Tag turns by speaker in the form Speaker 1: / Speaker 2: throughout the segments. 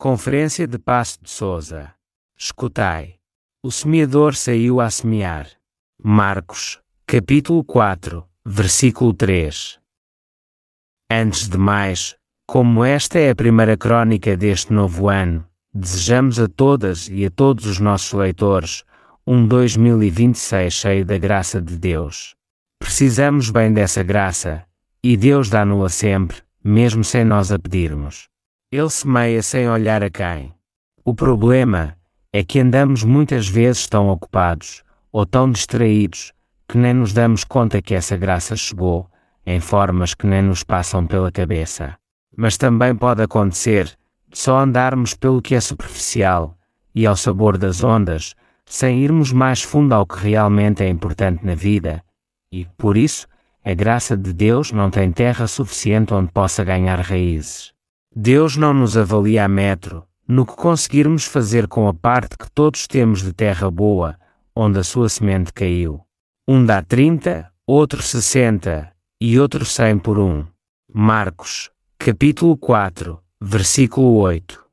Speaker 1: Conferência de Passo de Sousa. Escutai. O semeador saiu a semear. Marcos, capítulo 4, versículo 3. Antes de mais, como esta é a primeira crônica deste novo ano, desejamos a todas e a todos os nossos leitores um 2026 cheio da graça de Deus. Precisamos bem dessa graça, e Deus dá-nos-la sempre, mesmo sem nós a pedirmos. Ele semeia sem olhar a quem. O problema é que andamos muitas vezes tão ocupados, ou tão distraídos, que nem nos damos conta que essa graça chegou, em formas que nem nos passam pela cabeça. Mas também pode acontecer só andarmos pelo que é superficial, e ao sabor das ondas, sem irmos mais fundo ao que realmente é importante na vida, e, por isso, a graça de Deus não tem terra suficiente onde possa ganhar raízes. Deus não nos avalia a metro, no que conseguirmos fazer com a parte que todos temos de terra boa, onde a sua semente caiu. Um dá 30, outro 60, e outro 100 por um. Marcos, capítulo 4, versículo 8.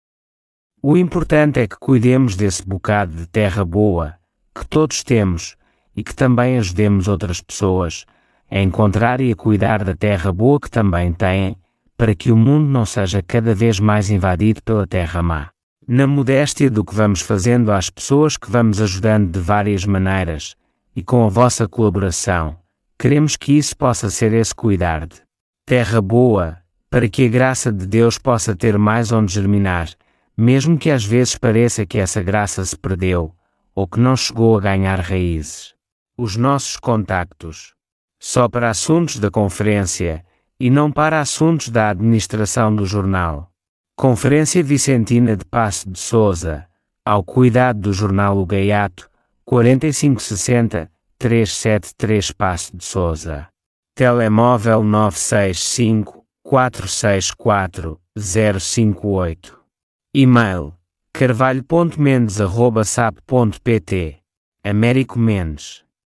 Speaker 1: O importante é que cuidemos desse bocado de terra boa, que todos temos, e que também ajudemos outras pessoas a encontrar e a cuidar da terra boa que também têm, para que o mundo não seja cada vez mais invadido pela terra má. Na modéstia do que vamos fazendo às pessoas que vamos ajudando de várias maneiras, e com a vossa colaboração, queremos que isso possa ser esse cuidar de terra boa, para que a graça de Deus possa ter mais onde germinar, mesmo que às vezes pareça que essa graça se perdeu, ou que não chegou a ganhar raízes. Os nossos contactos. Só para assuntos da conferência, e não para assuntos da administração do jornal. Conferência Vicentina de Passo de Sousa, ao cuidado do jornal O Gaiato, 4560-373 Passo de Sousa. Telemóvel 965-464-058. E-mail: carvalho.mendes@sap.pt. Américo Mendes.